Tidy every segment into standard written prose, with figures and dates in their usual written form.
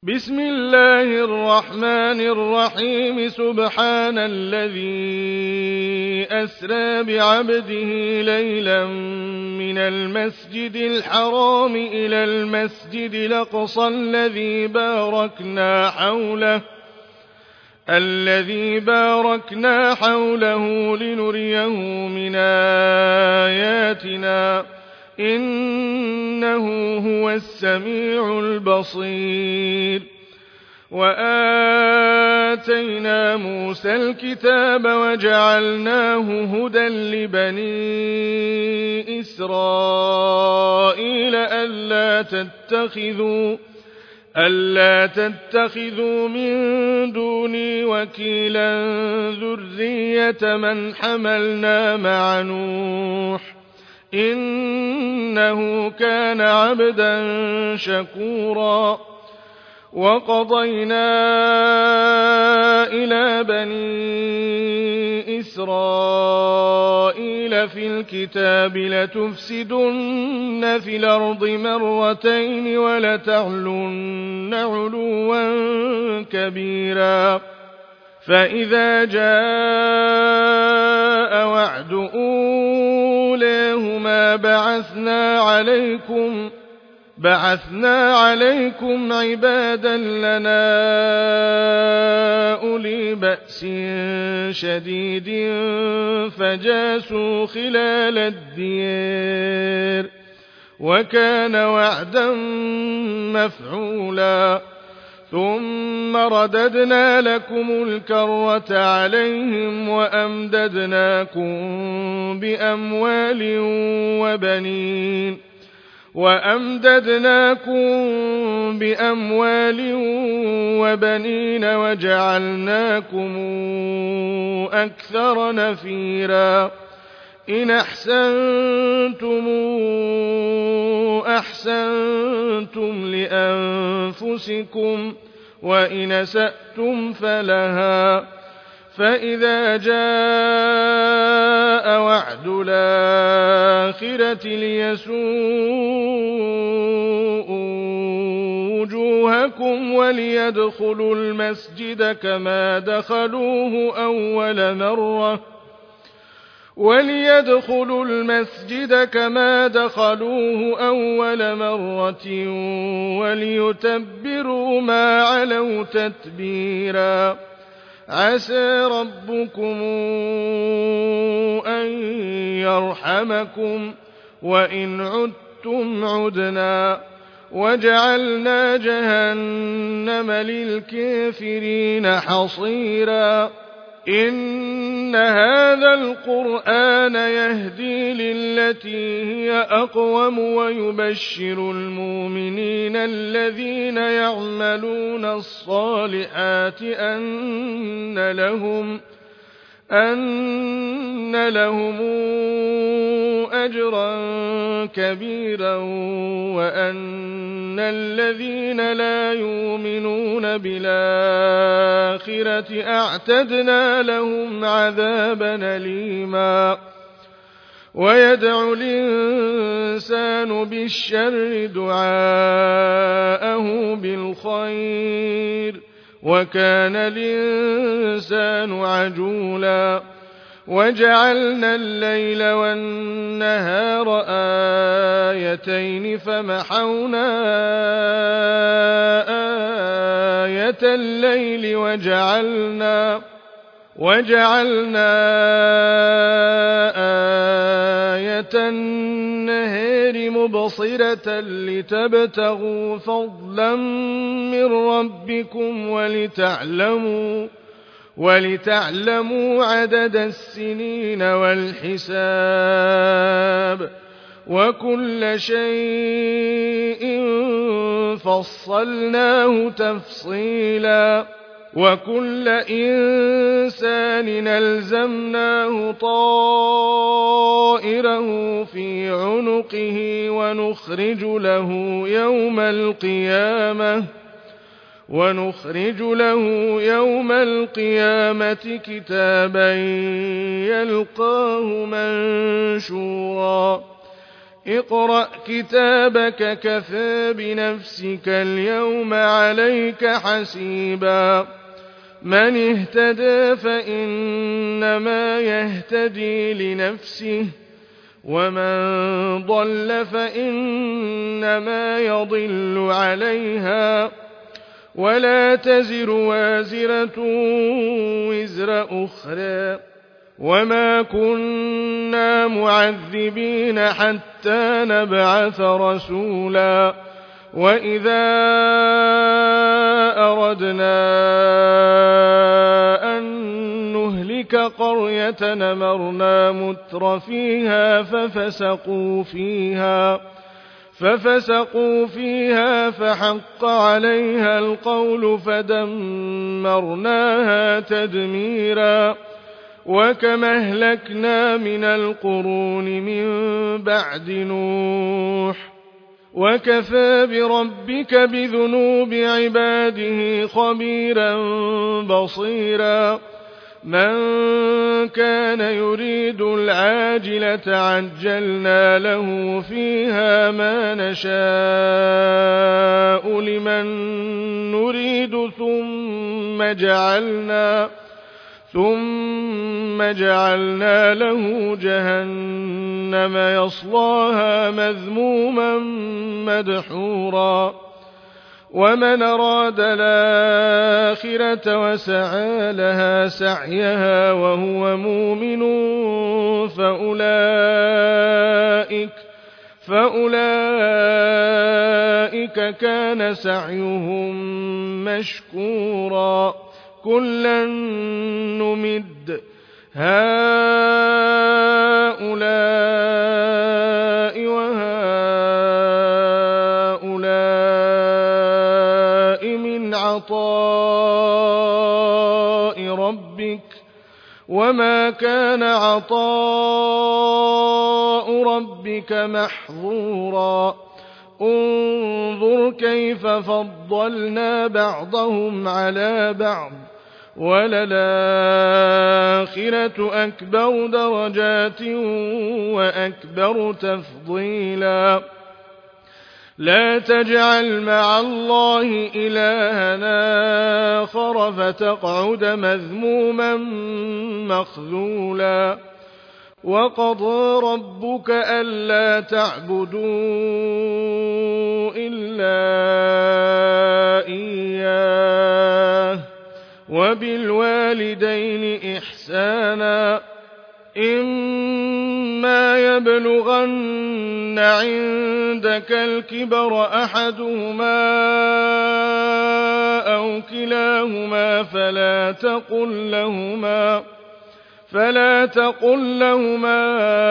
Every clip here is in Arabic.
بسم الله الرحمن الرحيم سبحان الذي أسرى بعبده ليلا من المسجد الحرام إلى المسجد الأقصى الذي باركنا حوله لنريه من آياتنا إنه هو السميع البصير. وآتينا موسى الكتاب وجعلناه هدى لبني إسرائيل ألا تتخذوا من دوني وكيلا ذرية من حملنا مع نوح إنه كان عبدا شكورا. وقضينا إلى بني إسرائيل في الكتاب لتفسدن في الأرض مرتين ولتعلن علوا كبيرا. فإذا جاء وعد أولاهما بعثنا عليكم عبادا لنا أولي بأس شديد فجاسوا خلال الديار وكان وعدا مفعولا. ثم رددنا لكم الكرة عليهم وأمددناكم بأموال وبنين وجعلناكم أكثر نفيرا. إن أحسنتم أحسنتم لأنفسكم وإن أسأتم فلها. فإذا جاء وعد الآخرة ليسوءوا وجوهكم وليدخلوا المسجد كما دخلوه أول مرة وليتبروا ما علوا تتبيرا. عسى ربكم أن يرحمكم وإن عدتم عدنا. وجعلنا جهنم للكافرين حصيرا. إن هذا القرآن يهدي للتي هي أقوم ويبشر المؤمنين الذين يعملون الصالحات أن لهم أجرا كبيرا وأن الذين لا يؤمنون بالآخرة أعتدنا لهم عذابا أليما. ويدعو الإنسان بالشر دعاءه بالخير وكان الإنسان عجولا. وجعلنا الليل والنهار آيتين فمحونا آية الليل وجعلنا آية النهار مبصرة لتبتغوا فضلا من ربكم ولتعلموا عدد السنين والحساب وكل شيء فصلناه تفصيلا. وكل إنسان ألزمناه طائره في عنقه ونخرج له يوم القيامة كتابا يلقاه منشورا. اقرأ كتابك كفى بنفسك اليوم عليك حسيبا من اهتدى فإنما يهتدي لنفسه ومن ضل فإنما يضل عليها ولا تزر وازرة وزر أخرى وما كنا معذبين حتى نبعث رسولا وإذا أردنا أن نهلك قرية أمرنا متر فيها ففسقوا فيها فحق عليها القول فدمرناها تدميرا وكما أهلكنا من القرون من بعد نوح وكفى بربك بذنوب عباده خبيرا بصيرا من كان يريد العاجلة عجلنا له فيها ما نشاء لمن نريد ثم جعلنا له جهنم يصلاها مذموما مدحورا ومن أراد الآخرة وسعى لها سعيها وهو مؤمن فأولئك كان سعيهم مشكورا كلا نمد هؤلاء وهؤلاء من عطاء ربك وما كان عطاء ربك محظورا انظر كيف فضلنا بعضهم على بعض وللآخرة أكبر درجات وأكبر تفضيلا لا تجعل مع الله إلها آخر فتقعد مذموما مخذولا وقضى ربك ألا تعبدوا إلا إياه وبالوالدين إحسانا إما يبلغن عندك الكبر أحدهما أو كلاهما فلا تقل لهما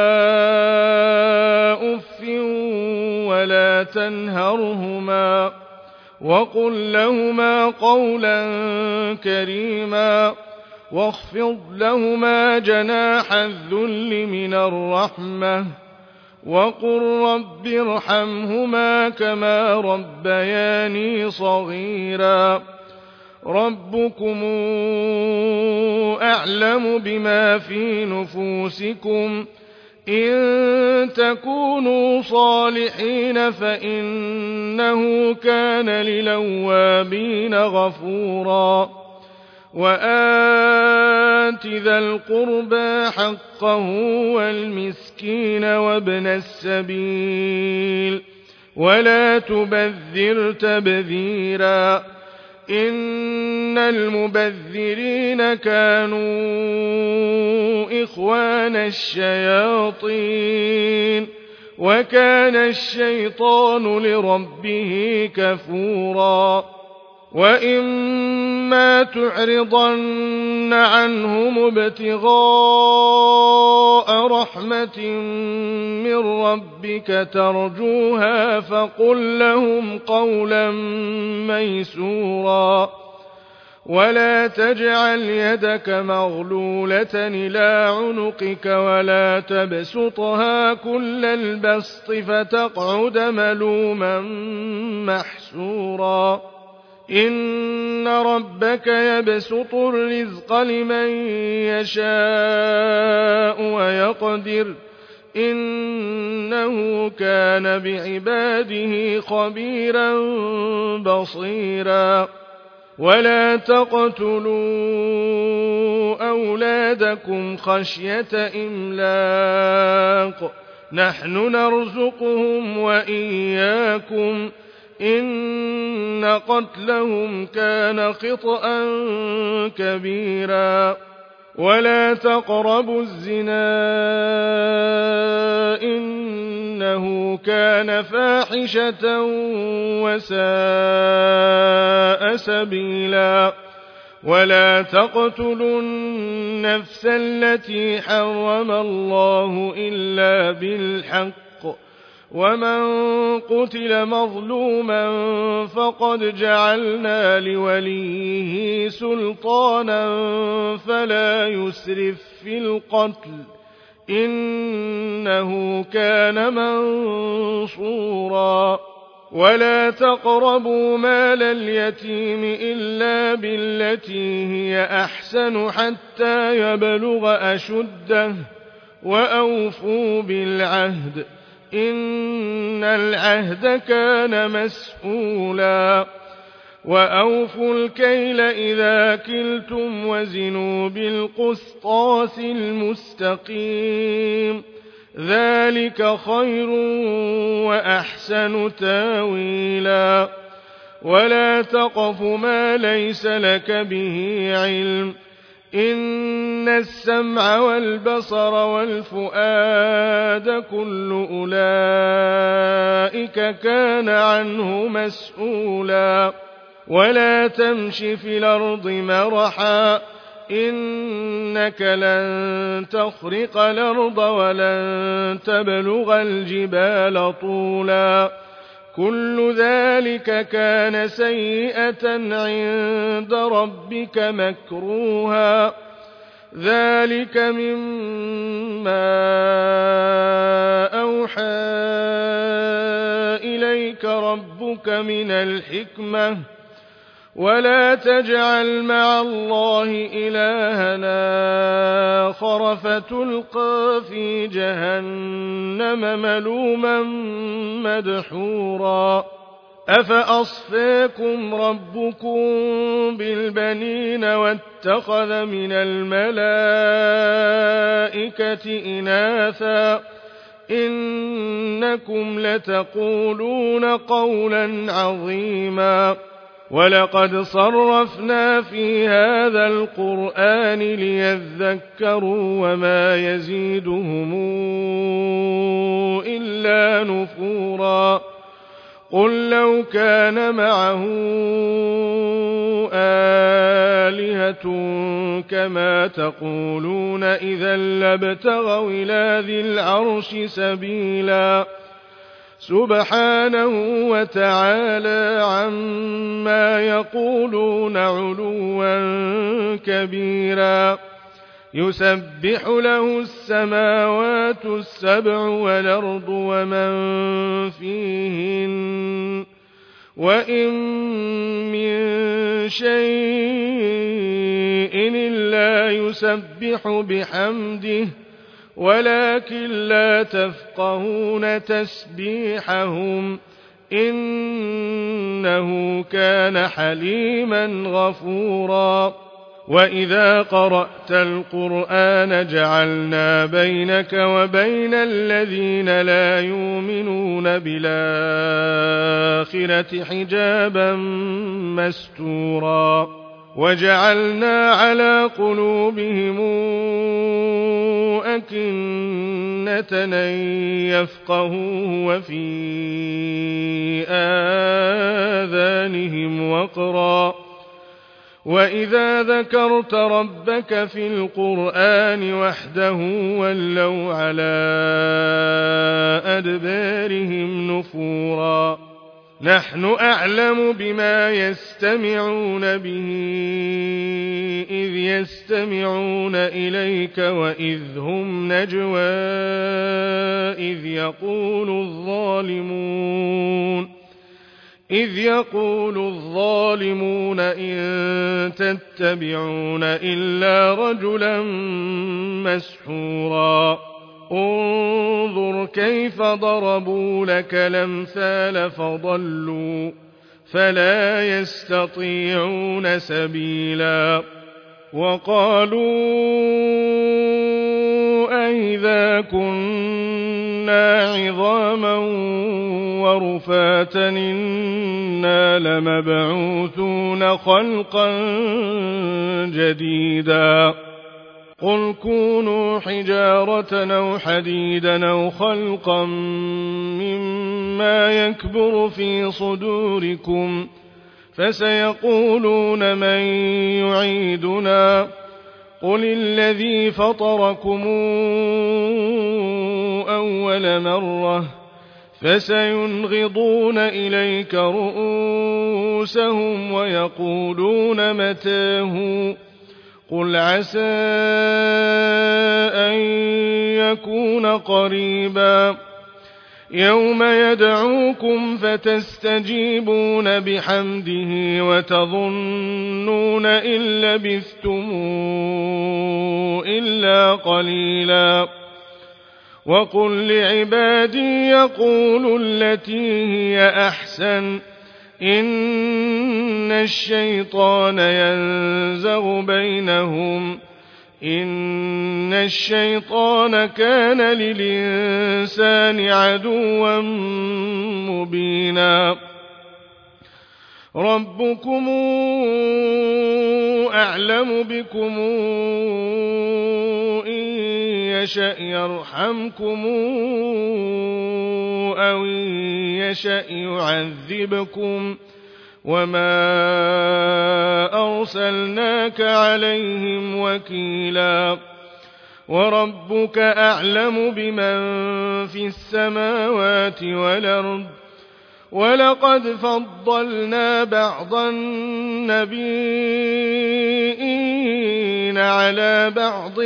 أف ولا تنهرهما وقل لهما قولا كريما واخفض لهما جناح الذل من الرحمة وقل رب ارحمهما كما ربياني صغيرا ربكم أعلم بما في نفوسكم إن تكونوا صالحين فإنه كان للأوابين غفورا وآت ذا القربى حقه والمسكين وابن السبيل ولا تبذر تبذيرا إن المبذرين كانوا إخوان الشياطين وكان الشيطان لربه كفورا وإما تعرضن عنهم ابتغاء رحمة من ربك ترجوها فقل لهم قولا ميسورا ولا تجعل يدك مغلولة إلى عنقك ولا تبسطها كل البسط فتقعد ملوما محسورا إن ربك يبسط الرزق لمن يشاء ويقدر إنه كان بعباده خبيرا بصيرا ولا تقتلوا أولادكم خشية إملاق نحن نرزقهم وإياكم إن قتلهم كان خطأ كبيرا ولا تقربوا الزنا إنه كان فاحشة وساء سبيلا ولا تقتلوا النفس التي حرم الله إلا بالحق ومن قتل مظلوما فقد جعلنا لوليه سلطانا فلا يسرف في القتل إنه كان منصورا ولا تقربوا مال اليتيم إلا بالتي هي أحسن حتى يبلغ أشده وأوفوا بالعهد إن العهد كان مسؤولا وأوفوا الكيل إذا كلتم وزنوا بالقسطاس المستقيم ذلك خير وأحسن تاويلا ولا تقف ما ليس لك به علم إن السمع والبصر والفؤاد كل أولئك كان عنه مسؤولا ولا تمش في الأرض مرحا إنك لن تخرق الأرض ولن تبلغ الجبال طولا كل ذلك كان سيئة عند ربك مكروها ذلك مما أوحى إليك ربك من الحكمة ولا تجعل مع الله إلهنا آخر فتلقى في جهنم ملوما مدحورا أفأصفاكم ربكم بالبنين واتخذ من الملائكة إناثا إنكم لتقولون قولا عظيما ولقد صرفنا في هذا القرآن ليذكروا وما يزيدهم إلا نفورا قل لو كان معه آلهة كما تقولون إذا لابتغوا إلى ذي العرش سبيلا سبحانه وتعالى عما يقولون علوا كبيرا يسبح له السماوات السبع والأرض ومن فيهن وإن من شيء إلا يسبح بحمده ولكن لا تفقهون تسبيحهم إنه كان حليما غفورا وإذا قرأت القرآن جعلنا بينك وبين الذين لا يؤمنون بالآخرة حجابا مستورا وجعلنا على قلوبهم أكنة أن يفقهوه وفي آذانهم وقرا وإذا ذكرت ربك في القرآن وحده ولوا على أدبارهم نفورا نحن أعلم بما يستمعون به إذ يستمعون إليك وإذ هم نجوى إذ يقول الظالمون إن تتبعون إلا رجلا مسحورا انظر كيف ضربوا لك الأمثال فضلوا فلا يستطيعون سبيلا وقالوا أئذا كنا عظاما ورفاتا إنا لمبعوثون خلقا جديدا قل كونوا حجارة أو حديدا أو خلقا مما يكبر في صدوركم فسيقولون من يعيدنا قل الذي فطركم أول مرة فسينغضون إليك رؤوسهم ويقولون متاه قل عسى أن يكون قريبا يوم يدعوكم فتستجيبون بحمده وتظنون إن لبثتم إلا قليلا وقل لعبادي يقولوا التي هي أحسن إن الشيطان ينزغ بينهم إن الشيطان كان للإنسان عدوا مبينا ربكم أعلم بكم إن يشأ يرحمكم أو إن يشأ يعذبكم وما أرسلناك عليهم وكيلا وربك أعلم بمن في السماوات والأرض ولقد فضلنا بعض النبيين على بعض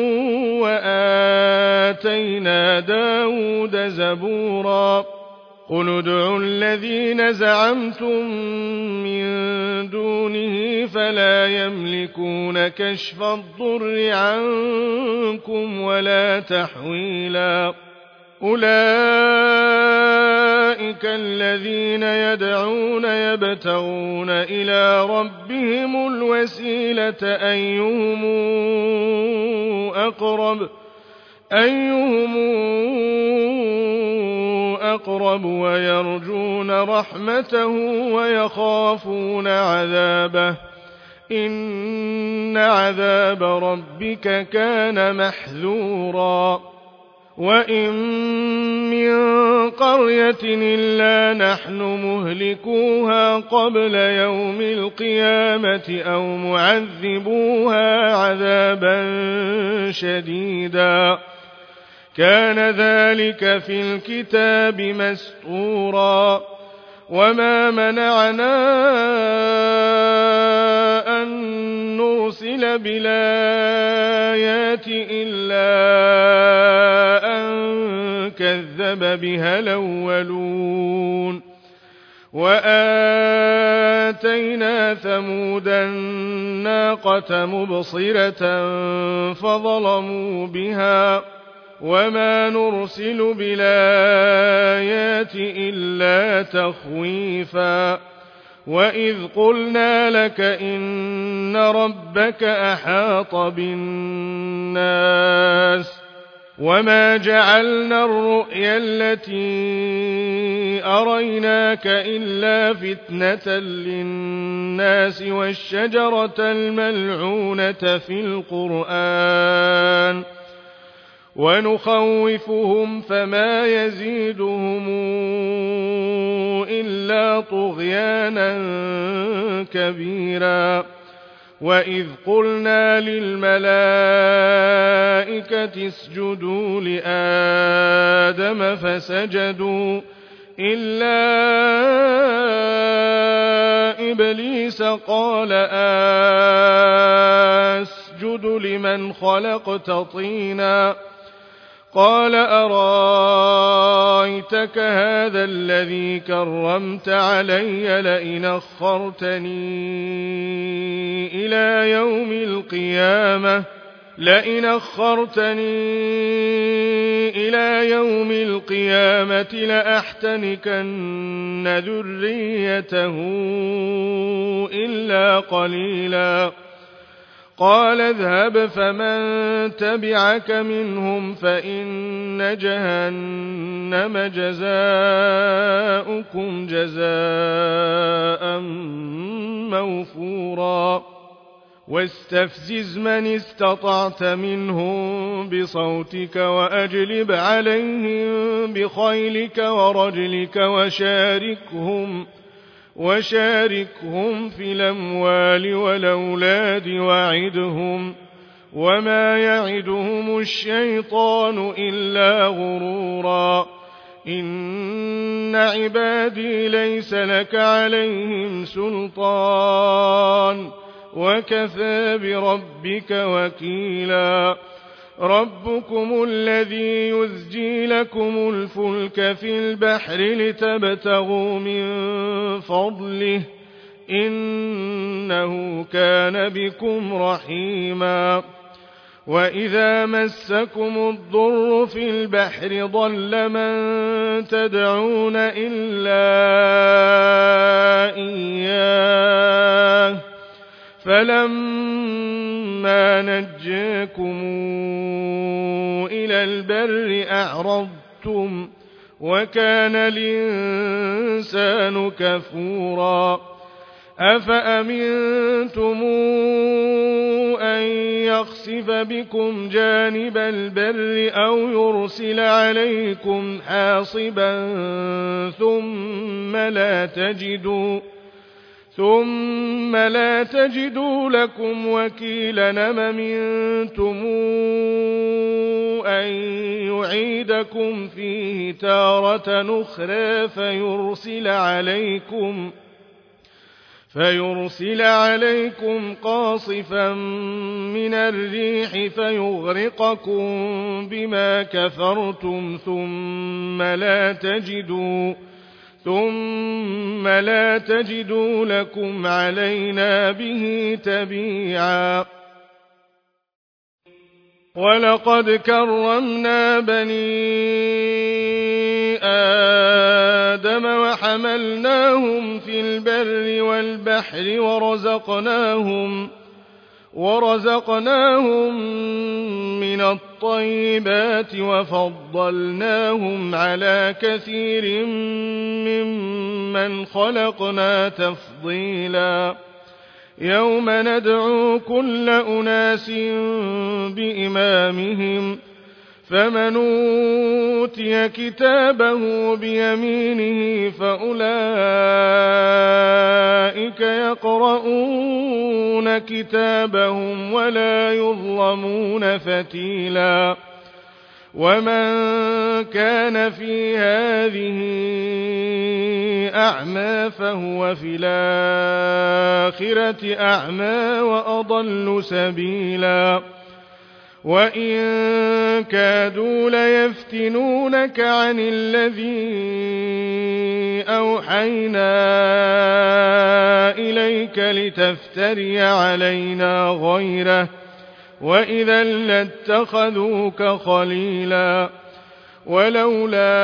وآتينا داود زبورا قل ادعوا الذين زعمتم من دونه فلا يملكون كشف الضر عنكم ولا تحويلا أولئك الذين يدعون يبتغون إلى ربهم الوسيلة أيهم أقرب ويرجون رحمته ويخافون عذابه إن عذاب ربك كان محذورا وإن من قرية إلا نحن مهلكوها قبل يوم القيامة أو معذبوها عذابا شديدا كان ذلك في الكتاب مسطورا وما منعنا أن نرسل بالآيات إلا أن كذب بها الأولون وآتينا ثمود الناقة مبصرة فظلموا بها وما نرسل بالآيات إلا تخويفا وإذ قلنا لك إن ربك أحاط بالناس وما جعلنا الرؤيا التي أريناك إلا فتنة للناس والشجرة الملعونة في القرآن ونخوفهم فما يزيدهم إلا طغيانا كبيرا وإذ قلنا للملائكة اسجدوا لآدم فسجدوا إلا إبليس قال أسجد لمن خلقت طينا قال أرايتك هذا الذي كرمت علي لئن أخرتني إلى يوم القيامة لأحتنكن ذريته إلا قليلا قال اذهب فمن تبعك منهم فإن جهنم جزاؤكم جزاء موفورا واستفزز من استطعت منهم بصوتك وأجلب عليهم بخيلك ورجلك وشاركهم في الأموال والأولاد وعدهم وما يعدهم الشيطان إلا غرورا إن عبادي ليس لك عليهم سلطان وكفى بربك وكيلا ربكم الذي يزجي لكم الفلك في البحر لتبتغوا من فضله إنه كان بكم رحيما وإذا مسكم الضر في البحر ضل من تدعون إلا إياه فلما نجاكم إلى البر أعرضتم وكان الإنسان كفورا أفأمنتم أن يخسف بكم جانب البر أو يرسل عليكم حاصبا ثم لا تجدوا لكم وكيلا أم أمنتم أن يعيدكم فيه تارة أخرى فيرسل عليكم قاصفا من الريح فيغرقكم بما كفرتم ثم لا تجدوا لكم علينا به تبيعا ولقد كرمنا بني آدم وحملناهم في البر والبحر ورزقناهم من الطيبات وفضلناهم على كثير ممن خلقنا تفضيلا يوم ندعو كل أناس بإمامهم فمن أوتي كتابه بيمينه فأولئك يقرؤون كتابهم ولا يظلمون فتيلا ومن كان في هذه أعمى فهو في الآخرة أعمى وأضل سبيلا وإن كادوا ليفتنونك عن الذي أوحينا إليك لتفتري علينا غيره وإذا لاتخذوك خليلا ولولا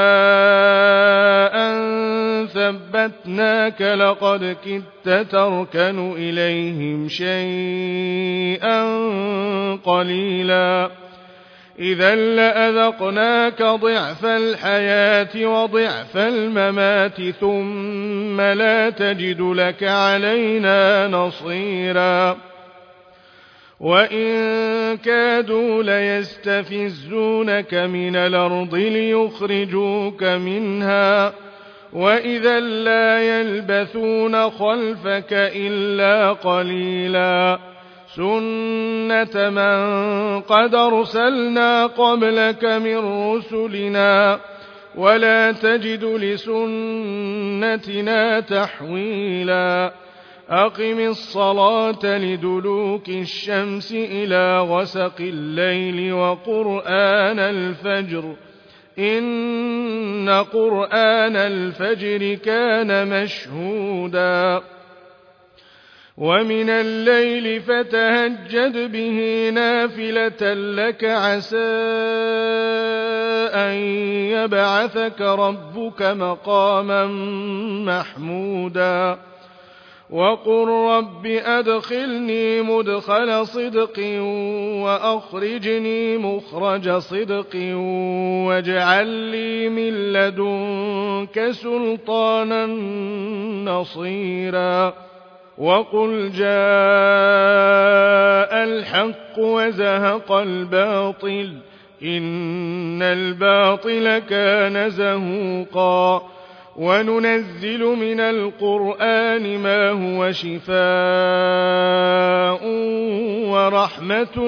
أن ثبتناك لقد كدت تركن إليهم شيئا قليلا إذا لأذقناك ضعف الحياة وضعف الممات ثم لا تجد لك علينا نصيرا وإن كادوا ليستفزونك من الأرض ليخرجوك منها وإذا لا يلبثون خلفك إلا قليلا سنة من قد أرسلنا قبلك من رسلنا ولا تجد لسنتنا تحويلا أقم الصلاة لدلوك الشمس إلى غسق الليل وقرآن الفجر إن قرآن الفجر كان مشهودا ومن الليل فتهجد به نافلة لك عسى أن يبعثك ربك مقاما محمودا وقل رب أدخلني مدخل صدق وأخرجني مخرج صدق واجعل لي من لدنك سلطانا نصيرا وقل جاء الحق وزهق الباطل إن الباطل كان زهوقا وننزل من القرآن ما هو شفاء ورحمة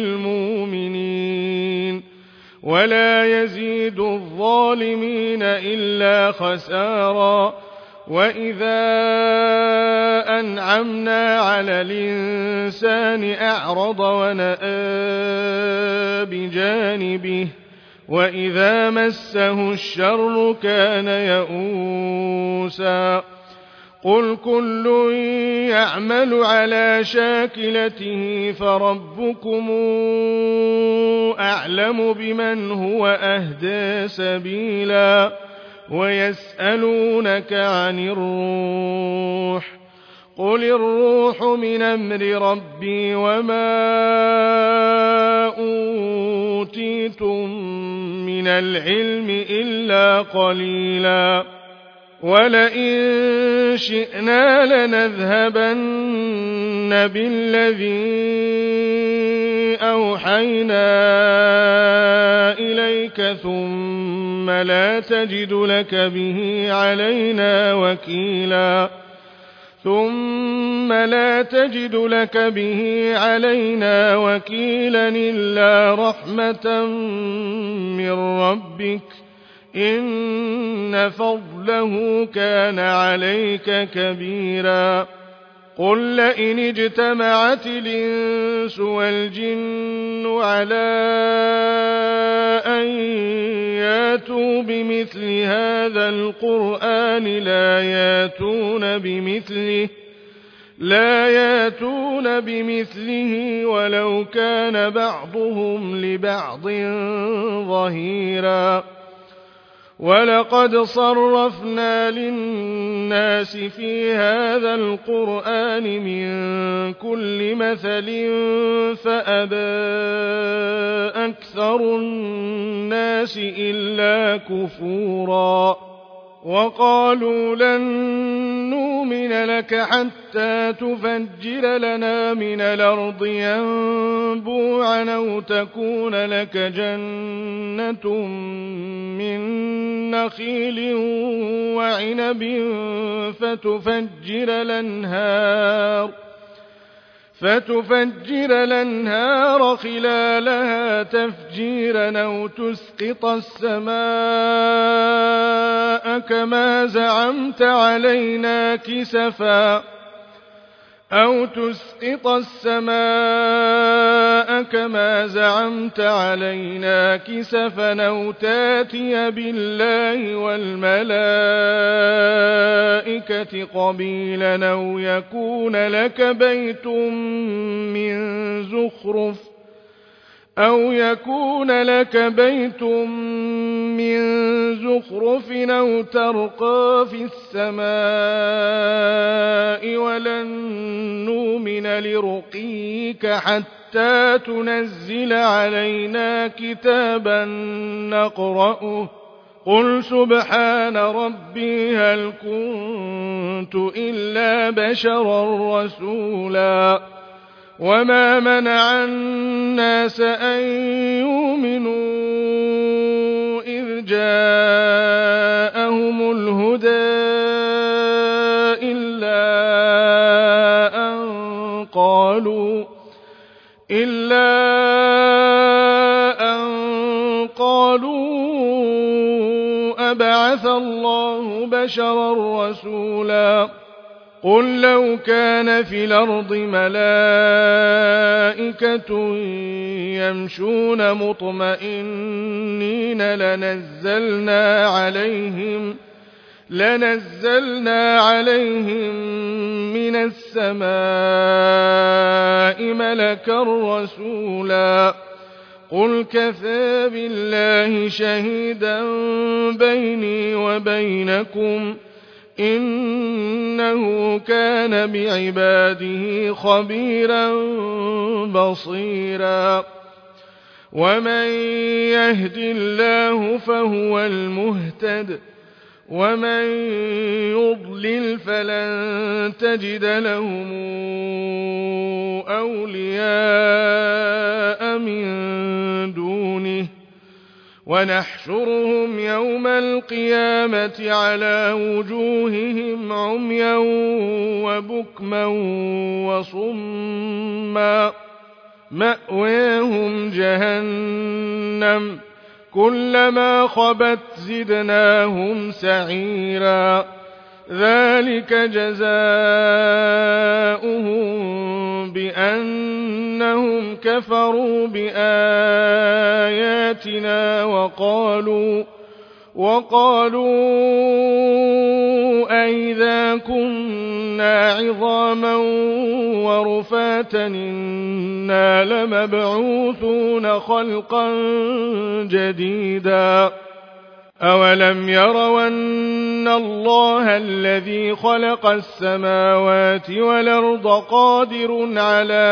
للمؤمنين ولا يزيد الظالمين إلا خسارا وإذا أنعمنا على الإنسان أعرض ونأى بجانبه وإذا مسه الشر كان يئوسا قل كل يعمل على شاكلته فربكم أعلم بمن هو أهدى سبيلا ويسألونك عن الروح قل الروح من أمر ربي وما أوتيتم من العلم إلا قليلا ولئن شئنا لنذهبن بالذي أوحينا إليك ثم لا تجد لك به علينا وكيلا إلا رحمة من ربك إن فضله كان عليك كبيرا قل لئن اجتمعت الإنس والجن على أن ياتوا بمثل هذا القرآن لا ياتون بمثله ولو كان بعضهم لبعض ظهيرا ولقد صرفنا للناس في هذا القرآن من كل مثل فأبى أكثر الناس إلا كفورا وقالوا لن نؤمن لك حتى تفجر لنا من الأرض ينبوعا أو تكون لك جنة من نخيل وعنب فتفجر الأنهار خلالها تفجيرا أو تسقط السماء كما زعمت علينا كسفا أو تاتي بالله والملائكة قبيلا أو يكون لك بيت من زخرف أو ترقى في السماء ولن نؤمن لرقيك حتى تنزل علينا كتابا نقرأه قل سبحان ربي هل كنت إلا بشرا رسولا وما منع الناس أن يؤمنوا إذ جاءهم الهدى إلا أن قالوا أبعث الله بشرا رسولا قل لو كان في الأرض ملائكة يمشون مطمئنين لنزلنا عليهم من السماء ملكا رسولا قل كفى بالله شهيدا بيني وبينكم إنه كان بعباده خبيرا بصيرا ومن يهد الله فهو المهتد ومن يضلل فلن تجد لهم أولياء من دونه ونحشرهم يوم القيامة على وجوههم عميا وبكما وصما مأواهم جهنم كلما خبت زدناهم سعيرا ذلك جزاؤهم بأنهم كفروا بآياتنا وقالوا أئذا كنا عظاما ورفاتا إنا لمبعوثون خلقا جديدا أولم يروا أن الله الذي خلق السماوات والأرض قادر على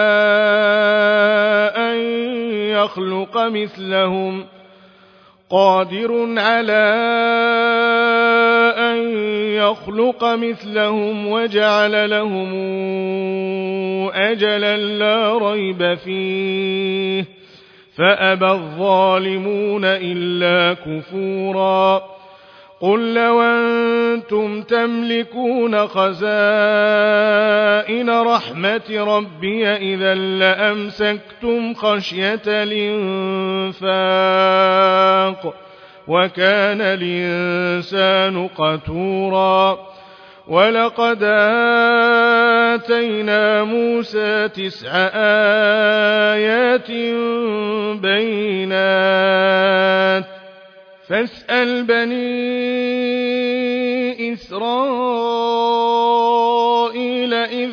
أن يخلق مثلهم وجعل لهم أجلا لا ريب فيه فأبى الظالمون إلا كفورا قل لو أنتم تملكون خزائن رحمة ربي إذا لأمسكتم خشية الإنفاق وكان الإنسان قتورا ولقد آتينا موسى 9 آيات بينات فاسأل بني إسرائيل إذ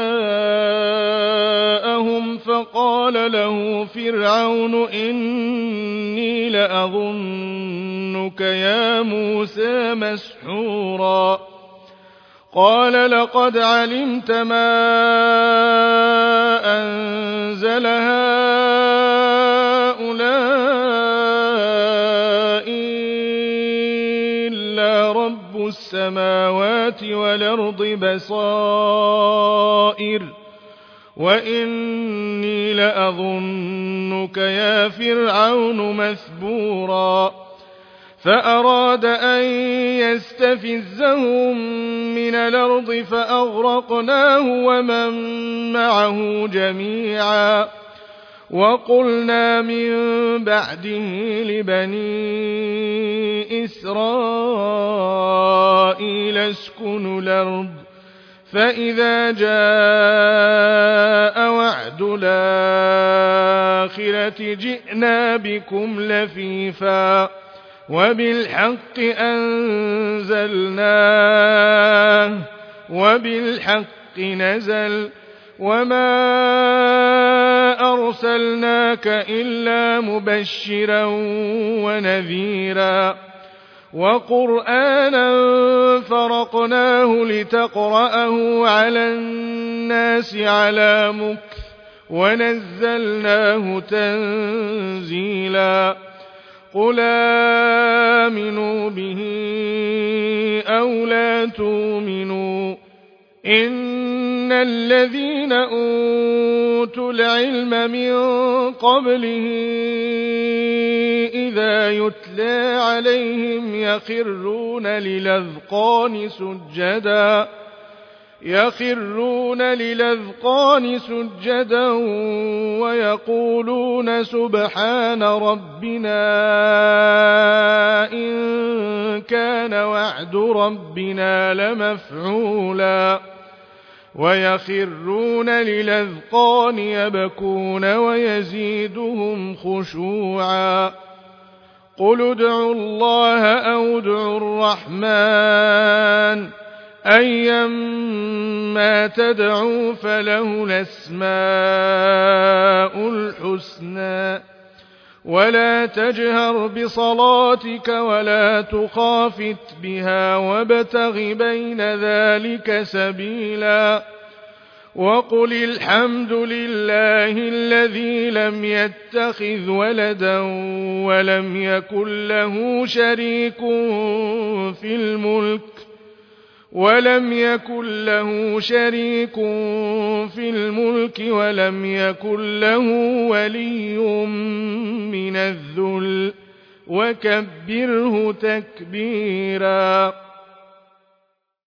جاءهم فقال له فرعون إني لأظنك يا موسى مسحورا قال لقد علمت ما أنزل هؤلاء إلا رب السماوات والأرض بصائر وإني لأظنك يا فرعون مثبورا فأراد أن يستفزهم من الأرض فأغرقناه ومن معه جميعا وقلنا من بعده لبني إسرائيل اسكنوا الأرض فإذا جاء وعد الآخرة جئنا بكم لفيفا وبالحق أنزلناه وبالحق نزل وما أرسلناك إلا مبشرا ونذيرا وقرآنا فرقناه لتقرأه على الناس على مكث ونزلناه تنزيلا قل آمنوا به أو لا تؤمنوا إن الذين أوتوا العلم من قبله إذا يتلى عليهم يخرون للأذقان سجدا ويقولون سبحان ربنا إن كان وعد ربنا لمفعولا ويخرون للأذقان يبكون ويزيدهم خشوعا قل ادعوا الله أو ادعوا الرحمن أيما تدعوا فله الأسماء الحسنى ولا تجهر بصلاتك ولا تخافت بها وابتغ بين ذلك سبيلا وقل الحمد لله الذي لم يتخذ ولدا ولم يكن له شريك في الملك ولم يكن له ولي من الذل وكبره تكبيرا.